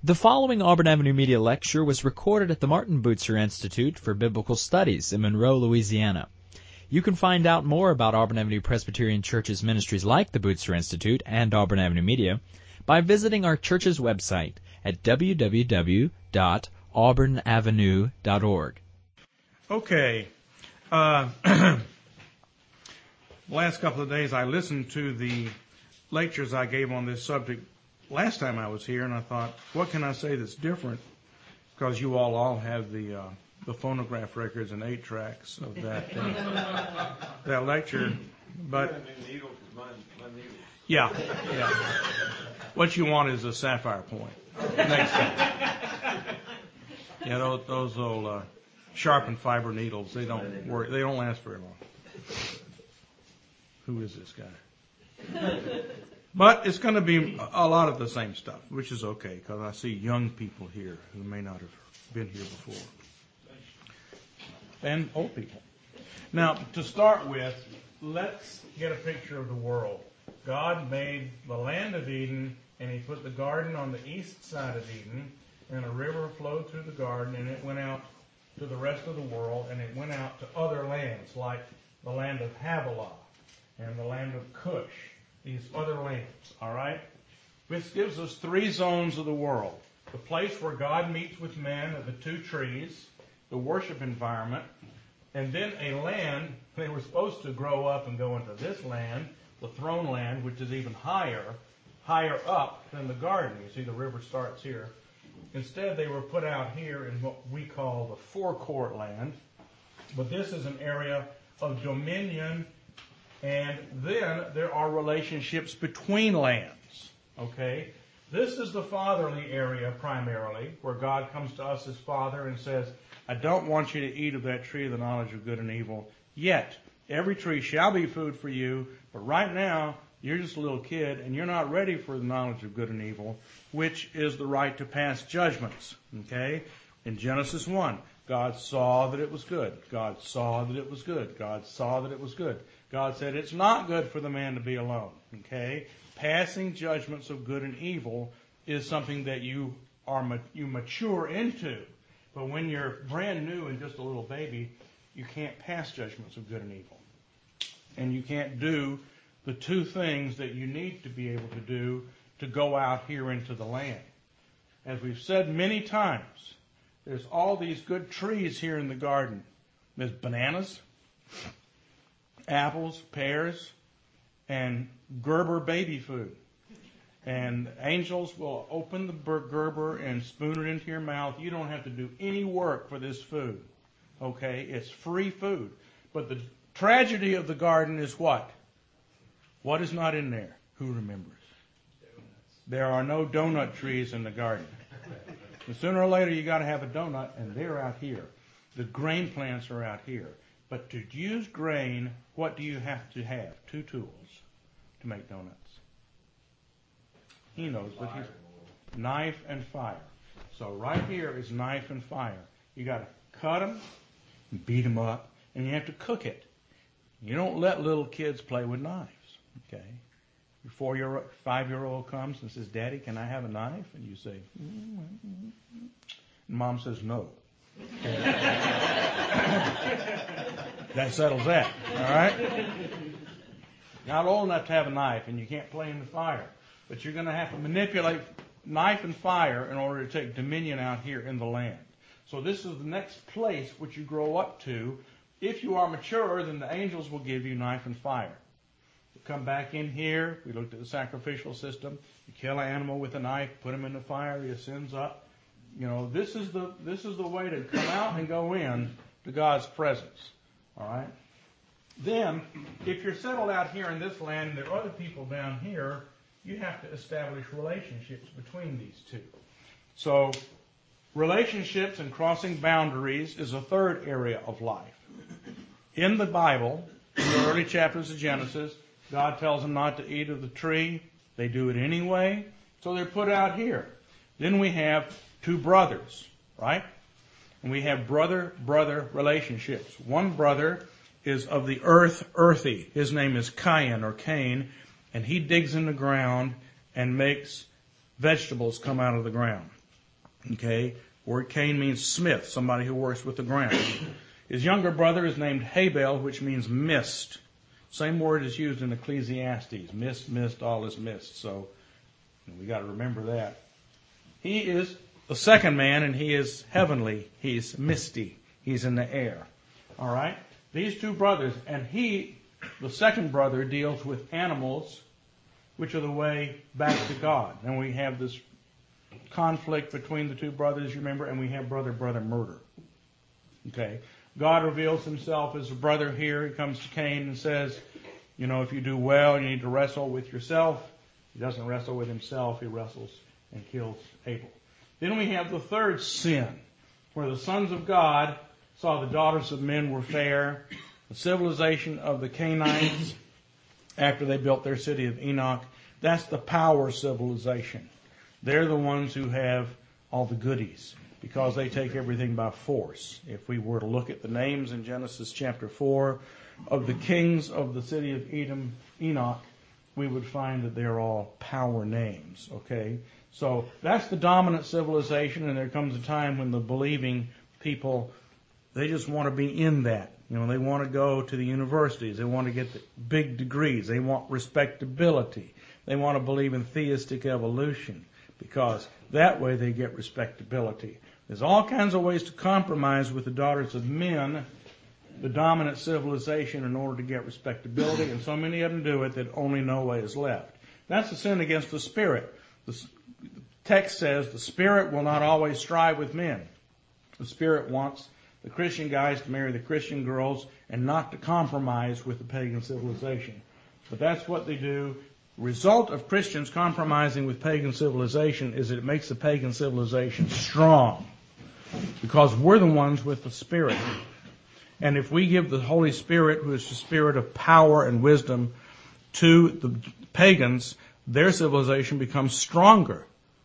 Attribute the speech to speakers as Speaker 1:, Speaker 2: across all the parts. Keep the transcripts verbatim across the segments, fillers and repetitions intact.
Speaker 1: The following Auburn Avenue Media lecture was recorded at the Martin Butzer Institute for Biblical Studies in Monroe, Louisiana. You can find out more about Auburn Avenue Presbyterian Church's ministries like the Butzer Institute and Auburn Avenue Media by visiting our church's website at w w w dot auburn avenue dot org.
Speaker 2: Okay. Uh, the last couple of days I listened to the lectures I gave on this subject last time I was here, and I thought, what can I say that's different? Because you all all have the uh, the phonograph records and eight tracks of that uh, that lecture. But yeah, yeah. What you want is a sapphire point. Next time. Yeah, those those old uh, sharpened fiber needles. They don't work. They don't last very long. Who is this guy? But it's going to be a lot of the same stuff, which is okay, because I see young people here who may not have been here before. And old people. Now, to start with, let's get a picture of the world. God made the land of Eden, and He put the garden on the east side of Eden, and a river flowed through the garden, and it went out to the rest of the world, and it went out to other lands, like the land of Havilah and the land of Cush. These other lands, all right? This gives us three zones of the world. The place where God meets with man are the two trees, the worship environment, and then a land. They were supposed to grow up and go into this land, the throne land, which is even higher, higher up than the garden. You see the river starts here. Instead, they were put out here in what we call the forecourt land. But this is an area of dominion. And then there are relationships between lands, okay? This is the fatherly area primarily, where God comes to us as Father and says, I don't want you to eat of that tree of the knowledge of good and evil. Yet, every tree shall be food for you, but right now, you're just a little kid, and you're not ready for the knowledge of good and evil, which is the right to pass judgments, okay? In Genesis one, God saw that it was good. God saw that it was good. God saw that it was good. God said it's not good for the man to be alone. Okay? Passing judgments of good and evil is something that you are you mature into. But when you're brand new and just a little baby, you can't pass judgments of good and evil. And you can't do the two things that you need to be able to do to go out here into the land. As we've said many times, there's all these good trees here in the garden. There's bananas, apples, pears, and Gerber baby food. And angels will open the Gerber and spoon it into your mouth. You don't have to do any work for this food. Okay? It's free food. But the tragedy of the garden is what? What is not in there? Who remembers? There are no donut trees in the garden. And sooner or later you got to have a donut, and they're out here. The grain plants are out here. But to use grain, what do you have to have? Two tools to make donuts. He knows, but he's knife and fire. So right here is knife and fire. You got to cut them, beat them up, and you have to cook it. You don't let little kids play with knives. Okay. Your four-year, five-year-old comes and says, "Daddy, can I have a knife?" And you say, mm-hmm. And Mom says, "No." That settles that. All right? Not old enough to have a knife, and you can't play in the fire. But you're going to have to manipulate knife and fire in order to take dominion out here in the land. So this is the next place which you grow up to. If you are mature, then the angels will give you knife and fire. You come back in here. We looked at the sacrificial system. You kill an animal with a knife, put him in the fire, he ascends up. You know, this is the this is the way to come out and go in to God's presence. All right? Then, if you're settled out here in this land and there are other people down here, you have to establish relationships between these two. So, relationships and crossing boundaries is a third area of life. In the Bible, in the early chapters of Genesis, God tells them not to eat of the tree. They do it anyway, so they're put out here. Then we have two brothers, right? And we have brother-brother relationships. One brother is of the earth, earthy. His name is Cain or Cain, and he digs in the ground and makes vegetables come out of the ground. Okay, word Cain means smith, somebody who works with the ground. His younger brother is named Habel, which means mist. Same word is used in Ecclesiastes. Mist, mist, all is mist. So we got to remember that. He is the second man, and he is heavenly. He's misty. He's in the air. All right? These two brothers, and he, the second brother, deals with animals, which are the way back to God. And we have this conflict between the two brothers, you remember, and we have brother-brother murder. Okay? God reveals himself as a brother here. He comes to Cain and says, you know, if you do well, you need to wrestle with yourself. He doesn't wrestle with himself. He wrestles and kills Abel. Then we have the third sin, where the sons of God saw the daughters of men were fair. The civilization of the Canaanites, after they built their city of Enoch, that's the power civilization. They're the ones who have all the goodies, because they take everything by force. If we were to look at the names in Genesis chapter four of the kings of the city of Edom, Enoch, we would find that they're all power names, okay? So that's the dominant civilization, and there comes a time when the believing people, they just want to be in that. You know, they want to go to the universities. They want to get the big degrees. They want respectability. They want to believe in theistic evolution, because that way they get respectability. There's all kinds of ways to compromise with the daughters of men, the dominant civilization, in order to get respectability, and so many of them do it that only no way is left. That's a sin against the Spirit. The text says the Spirit will not always strive with men. The Spirit wants the Christian guys to marry the Christian girls and not to compromise with the pagan civilization. But that's what they do. The result of Christians compromising with pagan civilization is that it makes the pagan civilization strong, because we're the ones with the Spirit. And if we give the Holy Spirit, who is the Spirit of power and wisdom, to the pagans, their civilization becomes stronger.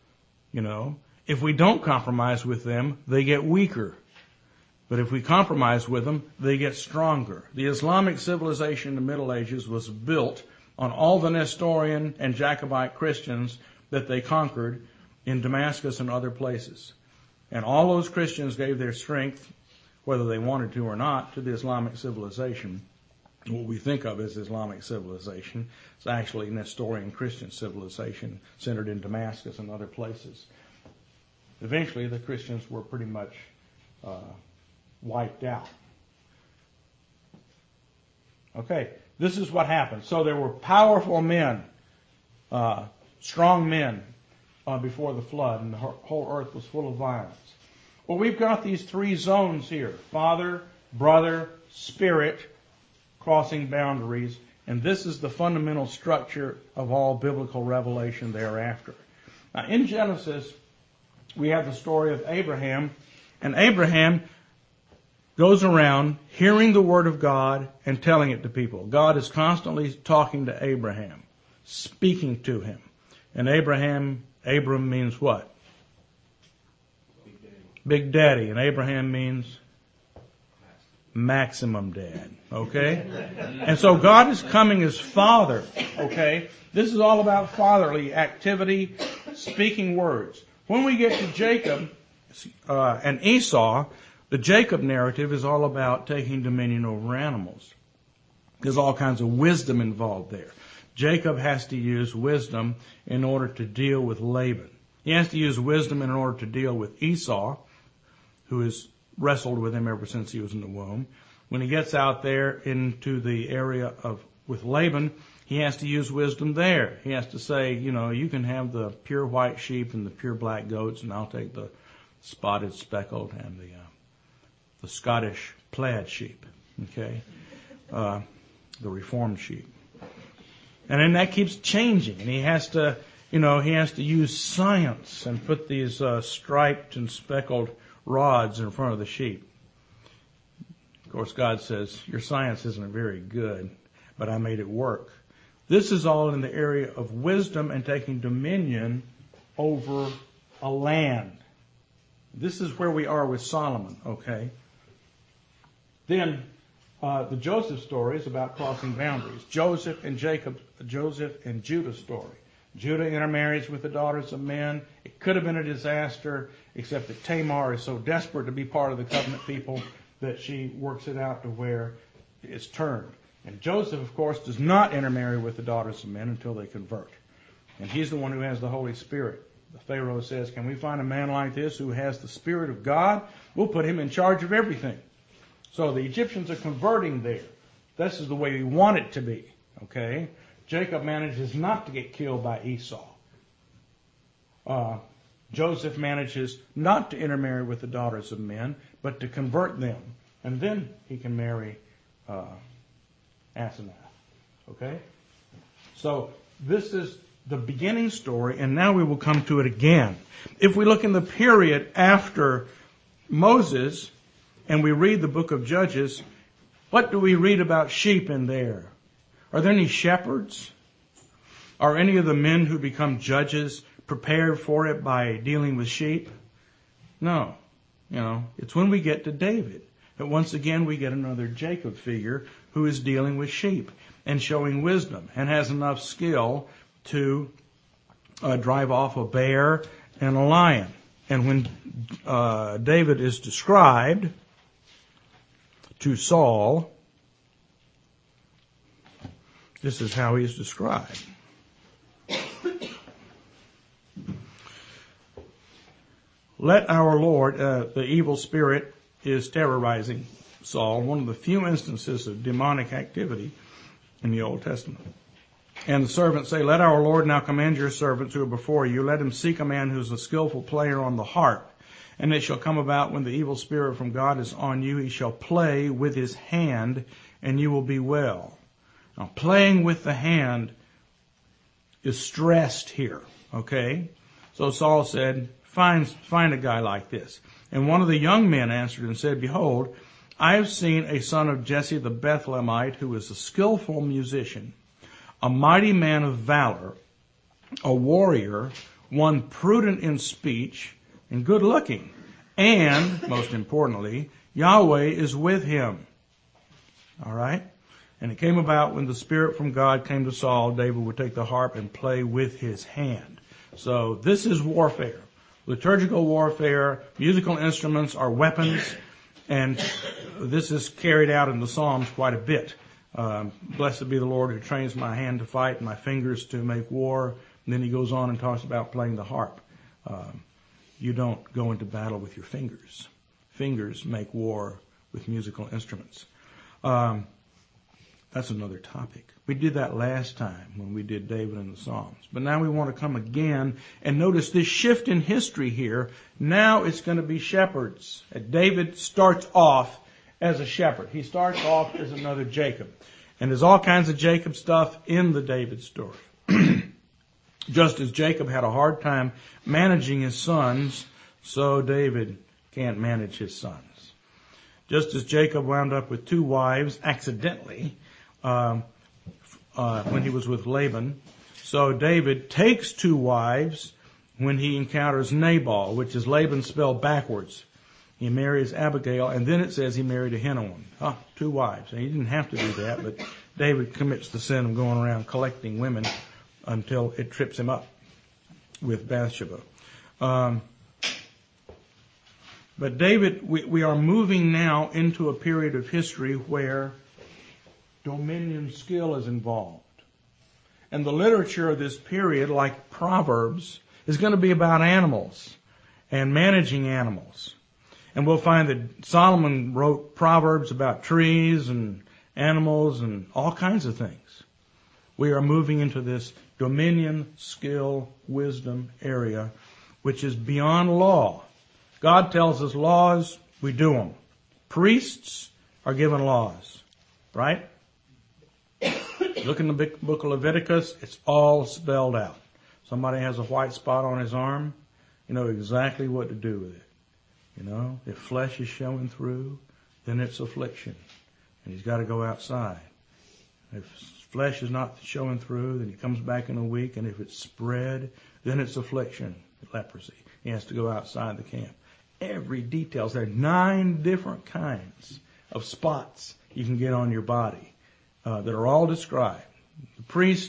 Speaker 2: You know, if we don't compromise with them, they get weaker. But if we compromise with them, they get stronger. The Islamic civilization in the Middle Ages was built on all the Nestorian and Jacobite Christians that they conquered in Damascus and other places. And all those Christians gave their strength, whether they wanted to or not, to the Islamic civilization. What we think of as Islamic civilization is actually Nestorian Christian civilization centered in Damascus and other places. Eventually, the Christians were pretty much uh, wiped out. Okay, this is what happened. So there were powerful men, uh, strong men uh, before the flood, and the whole earth was full of violence. Well, we've got these three zones here: Father, Brother, Spirit, crossing boundaries, and this is the fundamental structure of all biblical revelation thereafter. Now, in Genesis, we have the story of Abraham, and Abraham goes around hearing the word of God and telling it to people. God is constantly talking to Abraham, speaking to him. And Abraham, Abram means what? Big Daddy. Big Daddy. And Abraham means maximum dad. Okay? And so God is coming as Father. Okay? This is all about fatherly activity, speaking words. When we get to Jacob uh, and Esau, the Jacob narrative is all about taking dominion over animals. There's all kinds of wisdom involved there. Jacob has to use wisdom in order to deal with Laban. He has to use wisdom in order to deal with Esau, who has wrestled with him ever since he was in the womb. When he gets out there into the area of with Laban, he has to use wisdom there. He has to say, you know, you can have the pure white sheep and the pure black goats, and I'll take the spotted, speckled, and the uh, the Scottish plaid sheep, okay, uh, the reformed sheep. And then that keeps changing, and he has to, you know, he has to use science and put these uh, striped and speckled rods in front of the sheep. Of course, God says, your science isn't very good, but I made it work. This is all in the area of wisdom and taking dominion over a land. This is where we are with Solomon, okay? Then uh, the Joseph story is about crossing boundaries. Joseph and Jacob, Joseph and Judah story. Judah intermarries with the daughters of men. It could have been a disaster, except that Tamar is so desperate to be part of the covenant people that she works it out to where it's turned. And Joseph, of course, does not intermarry with the daughters of men until they convert. And he's the one who has the Holy Spirit. The Pharaoh says, can we find a man like this who has the Spirit of God? We'll put him in charge of everything. So the Egyptians are converting there. This is the way we want it to be. Okay? Jacob manages not to get killed by Esau. Uh, Joseph manages not to intermarry with the daughters of men, but to convert them. And then he can marry uh, Asenath. Okay? So this is the beginning story, and now we will come to it again. If we look in the period after Moses, and we read the book of Judges, what do we read about sheep in there? Are there any shepherds? Are any of the men who become judges prepared for it by dealing with sheep? No. You know, it's when we get to David that once again we get another Jacob figure who is dealing with sheep and showing wisdom and has enough skill to uh, drive off a bear and a lion. And when uh, David is described to Saul, this is how he's described. Let our Lord, uh, the evil spirit is terrorizing Saul, one of the few instances of demonic activity in the Old Testament. And the servants say, let our Lord now command your servants who are before you. Let him seek a man who's a skillful player on the harp. And it shall come about when the evil spirit from God is on you, he shall play with his hand, and you will be well. Now, playing with the hand is stressed here, okay? So Saul said, find, find a guy like this. And one of the young men answered and said, behold, I have seen a son of Jesse the Bethlehemite who is a skillful musician, a mighty man of valor, a warrior, one prudent in speech and good looking. And, most importantly, Yahweh is with him. All right? And it came about when the Spirit from God came to Saul, David would take the harp and play with his hand. So this is warfare. Liturgical warfare, musical instruments are weapons, and this is carried out in the Psalms quite a bit. Um, Blessed be the Lord who trains my hand to fight and my fingers to make war. And then he goes on and talks about playing the harp. Um, you don't go into battle with your fingers. Fingers make war with musical instruments. Um, That's another topic. We did that last time when we did David and the Psalms. But now we want to come again and notice this shift in history here. Now it's going to be shepherds. David starts off as a shepherd. He starts off as another Jacob. And there's all kinds of Jacob stuff in the David story. Just as Jacob had a hard time managing his sons, so David can't manage his sons. Just as Jacob wound up with two wives accidentally, Um, uh, when he was with Laban. So David takes two wives when he encounters Nabal, which is Laban spelled backwards. He marries Abigail, and then it says he married Ahinoam. Huh, two wives. And he didn't have to do that, but David commits the sin of going around collecting women until it trips him up with Bathsheba. Um, but David, we, we are moving now into a period of history where dominion skill is involved. And the literature of this period, like Proverbs, is going to be about animals and managing animals. And we'll find that Solomon wrote Proverbs about trees and animals and all kinds of things. We are moving into this dominion, skill, wisdom area, which is beyond law. God tells us laws, we do them. Priests are given laws, right? Look in the book of Leviticus, it's all spelled out. Somebody has a white spot on his arm, you know exactly what to do with it. You know, if flesh is showing through, then it's affliction. And he's got to go outside. If flesh is not showing through, then he comes back in a week, and if it's spread, then it's affliction, leprosy. He has to go outside the camp. Every detail. There are nine different kinds of spots you can get on your body. Uh, that are all described. The priest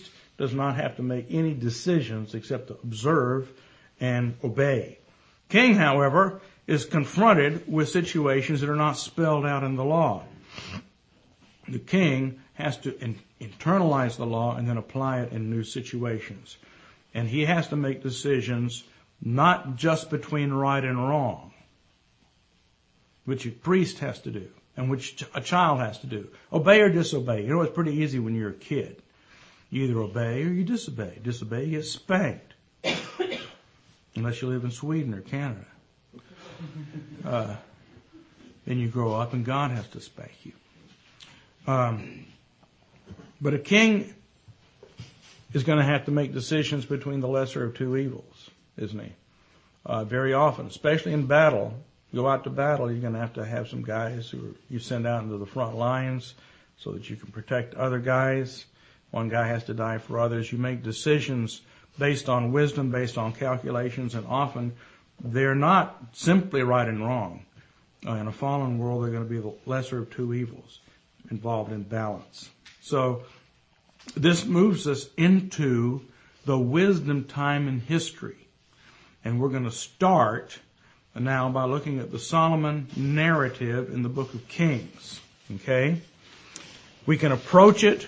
Speaker 2: does not have to make any decisions except to observe and obey. King, however, is confronted with situations that are not spelled out in the law. The king has to in, internalize the law and then apply it in new situations. And he has to make decisions not just between right and wrong, which a priest has to do and which a child has to do. Obey or disobey. You know, it's pretty easy when you're a kid. You either obey or you disobey. Disobey, you get spanked. Unless you live in Sweden or Canada. Uh, then you grow up and God has to spank you. Um, but a king is going to have to make decisions between the lesser of two evils, isn't he? Uh, very often, especially in battle. You go out to battle, you're going to have to have some guys who are, you send out into the front lines so that you can protect other guys. One guy has to die for others. You make decisions based on wisdom, based on calculations, and often they're not simply right and wrong. Uh, in a fallen world, they're going to be the lesser of two evils involved in balance. So this moves us into the wisdom time in history. And we're going to start now by looking at the Solomon narrative in the book of Kings. Okay? We can approach it,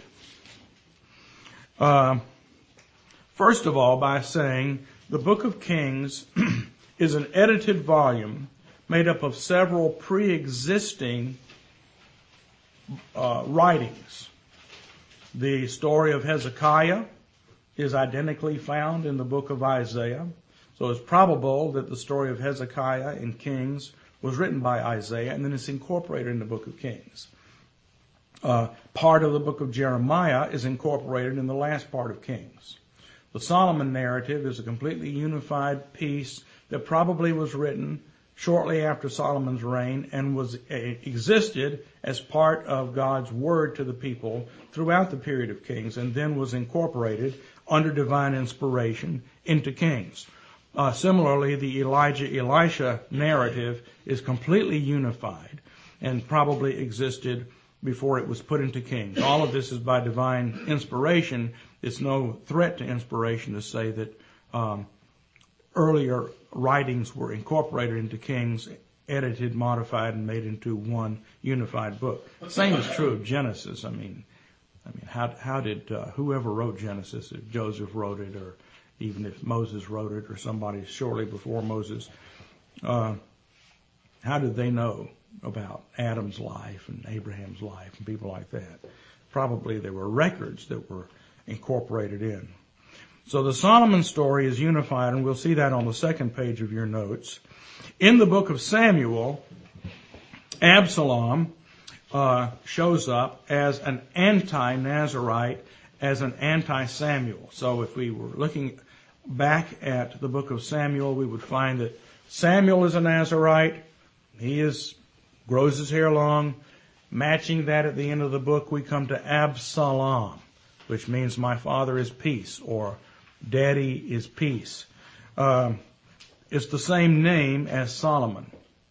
Speaker 2: uh, first of all, by saying the book of Kings is an edited volume made up of several pre-existing uh, writings. The story of Hezekiah is identically found in the book of Isaiah. So it's probable that the story of Hezekiah in Kings was written by Isaiah and then it's incorporated in the book of Kings. Uh, part of the book of Jeremiah is incorporated in the last part of Kings. The Solomon narrative is a completely unified piece that probably was written shortly after Solomon's reign and was uh, existed as part of God's word to the people throughout the period of Kings and then was incorporated under divine inspiration into Kings. Uh, similarly, the Elijah-Elisha narrative is completely unified and probably existed before it was put into Kings. All of this is by divine inspiration. It's no threat to inspiration to say that um, earlier writings were incorporated into Kings, edited, modified, and made into one unified book. Same is true of Genesis. I mean, I mean, how how did uh, whoever wrote Genesis, if Joseph wrote it, or even if Moses wrote it, or somebody shortly before Moses, uh, how did they know about Adam's life and Abraham's life and people like that? Probably there were records that were incorporated in. So the Solomon story is unified, and we'll see that on the second page of your notes. In the book of Samuel, Absalom uh, shows up as an anti-Nazirite, as an anti-Samuel. So if we were looking back at the book of Samuel, we would find that Samuel is a Nazirite. He is grows his hair long. Matching that at the end of the book, we come to Absalom, which means my father is peace, or daddy is peace. Um, it's the same name as Solomon.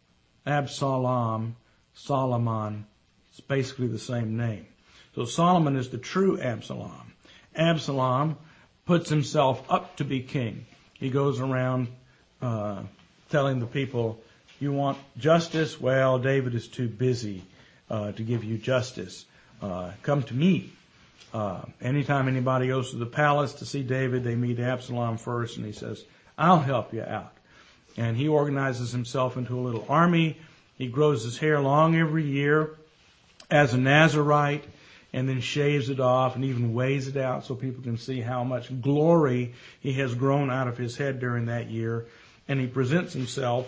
Speaker 2: Absalom, Solomon, it's basically the same name. So Solomon is the true Absalom. Absalom puts himself up to be king. He goes around uh, telling the people, you want justice? Well, David is too busy uh, to give you justice. Uh, come to me. Uh, anytime anybody goes to the palace to see David, they meet Absalom first, and he says, I'll help you out. And he organizes himself into a little army. He grows his hair long every year as a Nazirite, and then shaves it off and even weighs it out so people can see how much glory he has grown out of his head during that year. And he presents himself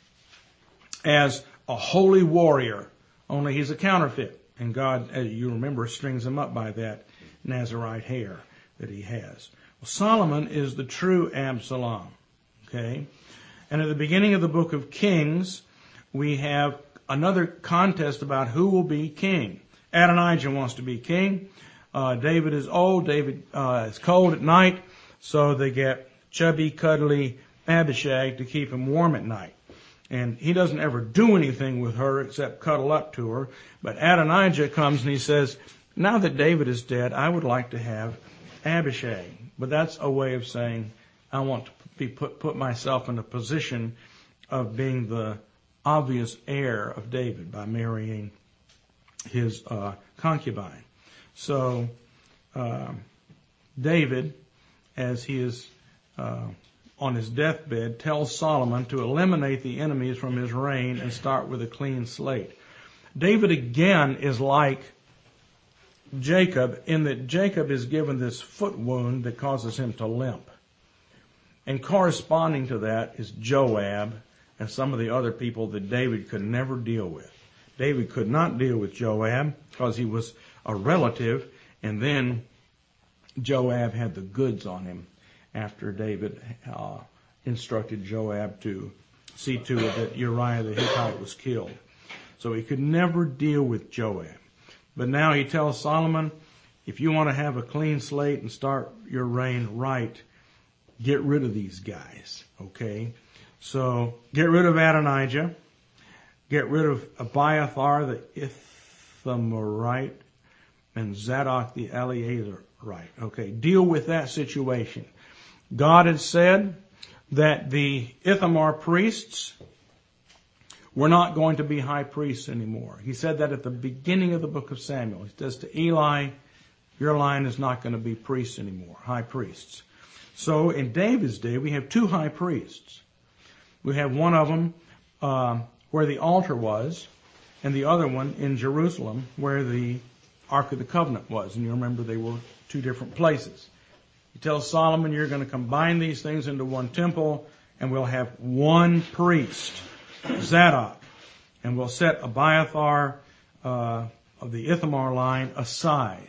Speaker 2: as a holy warrior, only he's a counterfeit. And God, as you remember, strings him up by that Nazirite hair that he has. Well, Solomon is the true Absalom. Okay? And at the beginning of the book of Kings, we have another contest about who will be king. Adonijah wants to be king. Uh, David is old. David uh, is cold at night. So they get chubby, cuddly Abishag to keep him warm at night. And he doesn't ever do anything with her except cuddle up to her. But Adonijah comes and he says, now that David is dead, I would like to have Abishai. But that's a way of saying I want to be put, put myself in a position of being the obvious heir of David by marrying his uh, concubine. So uh, David, as he is uh, on his deathbed, tells Solomon to eliminate the enemies from his reign and start with a clean slate. David again is like Jacob in that Jacob is given this foot wound that causes him to limp. And corresponding to that is Joab and some of the other people that David could never deal with. David could not deal with Joab because he was a relative, and then Joab had the goods on him after David uh, instructed Joab to see to it that Uriah the Hittite was killed. So he could never deal with Joab. But now he tells Solomon, if you want to have a clean slate and start your reign right, get rid of these guys, okay? So get rid of Adonijah, get rid of Abiathar the Ithamorite, and Zadok the Eleazarite, okay? Deal with that situation. God had said that the Ithamar priests were not going to be high priests anymore. He said that at the beginning of the book of Samuel. He says to Eli, your line is not going to be priests anymore, high priests. So in David's day, we have two high priests. We have one of them uh, where the altar was, and the other one in Jerusalem where the Ark of the Covenant was. And you remember they were two different places. He tells Solomon, you're going to combine these things into one temple, and we'll have one priest, Zadok, and we'll set Abiathar uh, of the Ithamar line aside.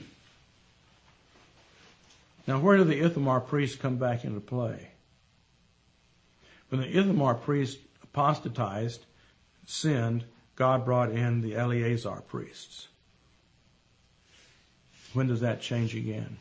Speaker 2: Now, where do the Ithamar priests come back into play? When the Ithamar priests apostatized, sinned, God brought in the Eleazar priests. When does that change again?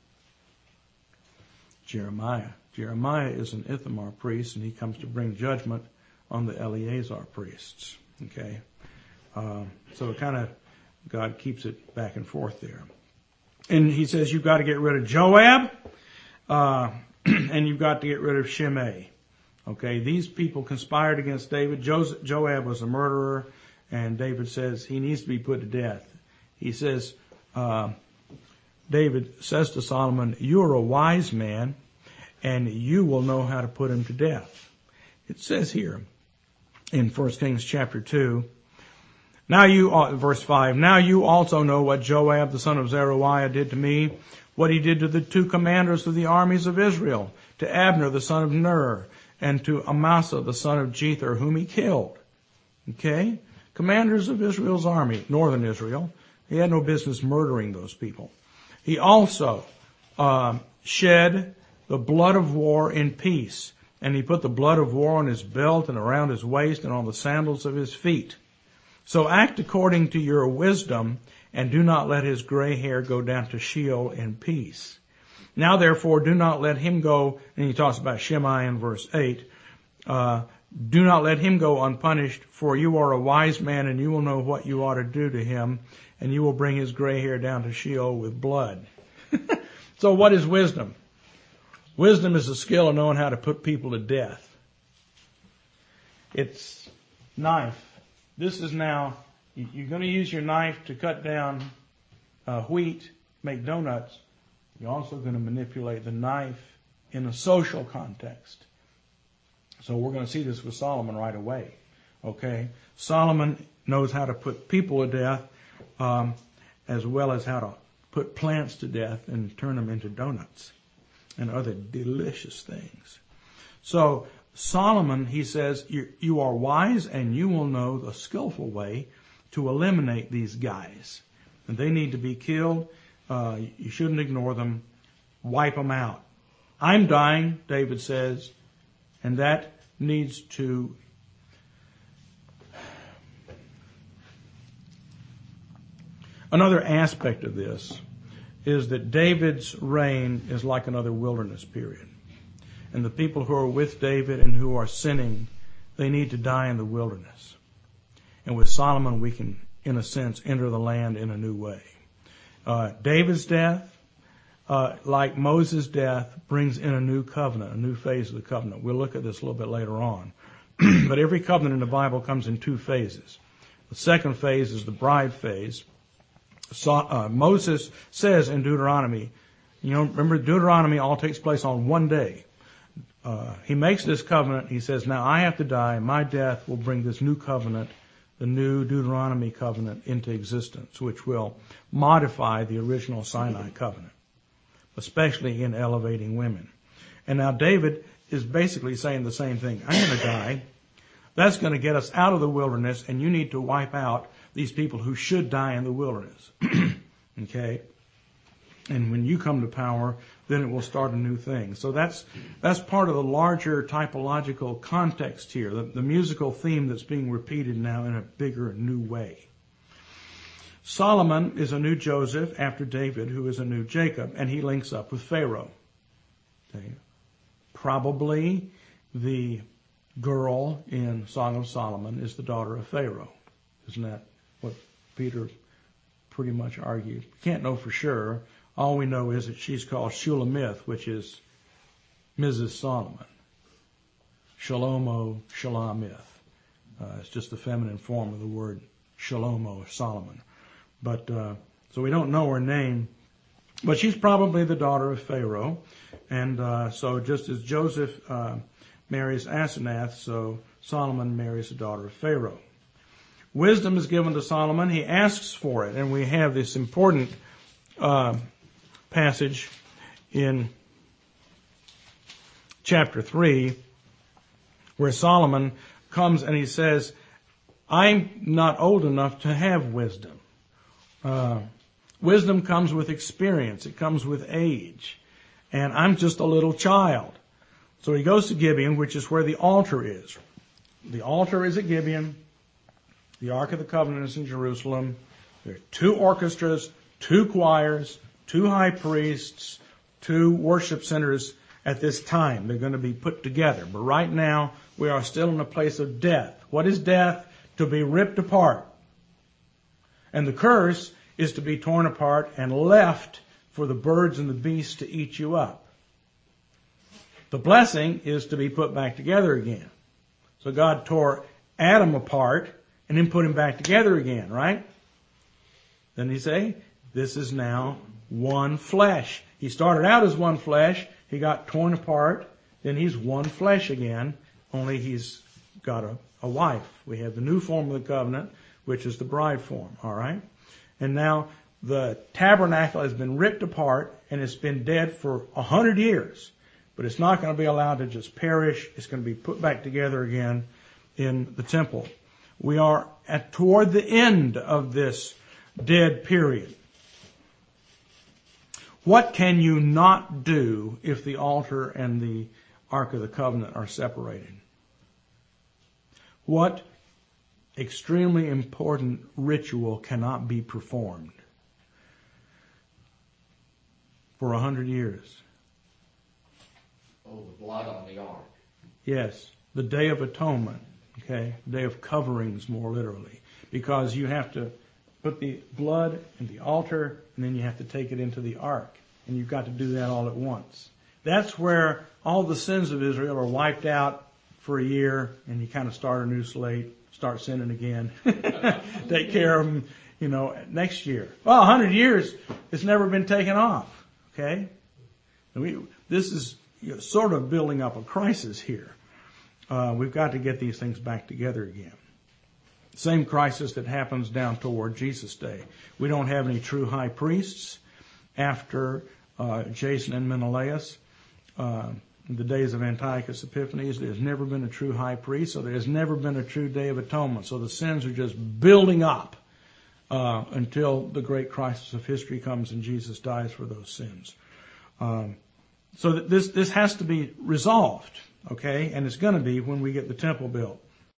Speaker 2: Jeremiah. Jeremiah is an Ithamar priest, and he comes to bring judgment on the Eleazar priests. Okay, uh, so it kind of God keeps it back and forth there. And he says you've got to get rid of Joab, uh, and you've got to get rid of Shimei. Okay, these people conspired against David. Jo- Joab was a murderer, and David says he needs to be put to death. He says, uh, David says to Solomon, you are a wise man, and you will know how to put him to death. It says here in First Kings chapter two, now you, verse five, now you also know what Joab the son of Zeruiah did to me, what he did to the two commanders of the armies of Israel, to Abner the son of Ner, and to Amasa the son of Jether, whom he killed. Okay? Commanders of Israel's army, northern Israel. He had no business murdering those people. He also uh, shed the blood of war in peace, and he put the blood of war on his belt and around his waist and on the sandals of his feet. So act according to your wisdom, and do not let his gray hair go down to Sheol in peace. Now therefore do not let him go, and he talks about Shimei in verse eight, uh, do not let him go unpunished, for you are a wise man, and you will know what you ought to do to him, and you will bring his gray hair down to Sheol with blood. So what is wisdom? Wisdom is the skill of knowing how to put people to death. It's knife. This is now, you're going to use your knife to cut down uh, wheat, make donuts. You're also going to manipulate the knife in a social context. So we're going to see this with Solomon right away. Okay? Solomon knows how to put people to death, um, as well as how to put plants to death and turn them into donuts and other delicious things. So Solomon, he says, you, you are wise and you will know the skillful way to eliminate these guys. And they need to be killed. Uh, you shouldn't ignore them. Wipe them out. I'm dying, David says, and that needs to another aspect of this is that David's reign is like another wilderness period. And the people who are with David and who are sinning, they need to die in the wilderness. And with Solomon, we can, in a sense, enter the land in a new way. Uh, David's death, uh, like Moses' death, brings in a new covenant, a new phase of the covenant. We'll look at this a little bit later on. But every covenant in the Bible comes in two phases. The second phase is the bride phase. So, uh, Moses says in Deuteronomy, you know, remember Deuteronomy all takes place on one day. Uh, he makes this covenant. He says, now I have to die. My death will bring this new covenant, the new Deuteronomy covenant, into existence, which will modify the original Sinai covenant, especially in elevating women. And now David is basically saying the same thing. I'm going to die. That's going to get us out of the wilderness, and you need to wipe out these people who should die in the wilderness. Okay? And when you come to power, then it will start a new thing. So that's that's part of the larger typological context here, the, the musical theme that's being repeated now in a bigger, new way. Solomon is a new Joseph after David, who is a new Jacob, and he links up with Pharaoh. Okay? Probably the girl in Song of Solomon is the daughter of Pharaoh. Isn't that what Peter pretty much argued? Can't know for sure. All we know is that she's called Shulamith, which is Missus Solomon. Shalomo, Shalamith. Uh, it's just the feminine form of the word Shalomo, Solomon. But, uh, so we don't know her name. But she's probably the daughter of Pharaoh. And, uh, so just as Joseph, uh, marries Asenath, so Solomon marries the daughter of Pharaoh. Wisdom is given to Solomon. He asks for it. And we have this important, uh, passage in chapter three where Solomon comes and he says, I'm not old enough to have wisdom. Uh, wisdom comes with experience. It comes with age. And I'm just a little child. So he goes to Gibeon, which is where the altar is. The altar is at Gibeon. The Ark of the Covenant is in Jerusalem. There are two orchestras, two choirs, two high priests, two worship centers at this time. They're going to be put together. But right now, we are still in a place of death. What is death? To be ripped apart. And the curse is to be torn apart and left for the birds and the beasts to eat you up. The blessing is to be put back together again. So God tore Adam apart and then put him back together again, right? Then he say, this is now one flesh. He started out as one flesh. He got torn apart. Then he's one flesh again, only he's got a, a wife. We have the new form of the covenant, which is the bride form, all right? And now the tabernacle has been ripped apart and it's been dead for a hundred years. But it's not going to be allowed to just perish. It's going to be put back together again in the temple. We are at toward the end of this dead period. What can you not do if the altar and the Ark of the Covenant are separated? What extremely important ritual cannot be performed for a hundred years?
Speaker 3: Oh, the blood on the ark.
Speaker 2: Yes, the Day of Atonement, okay? Day of coverings, more literally. Because you have to put the blood in the altar, and then you have to take it into the ark. And you've got to do that all at once. That's where all the sins of Israel are wiped out for a year, and you kind of start a new slate, start sinning again. Take care of them, you know, next year. Well, a hundred years, it's never been taken off, okay? And we, this is you know, sort of building up a crisis here. Uh, we've got to get these things back together again. Same crisis that happens down toward Jesus' day. We don't have any true high priests after uh, Jason and Menelaus. Uh, in the days of Antiochus Epiphanes, there's never been a true high priest, so there's never been a true Day of Atonement. So the sins are just building up uh, until the great crisis of history comes and Jesus dies for those sins. Um, so that this this has to be resolved, okay? And it's going to be when we get the temple built.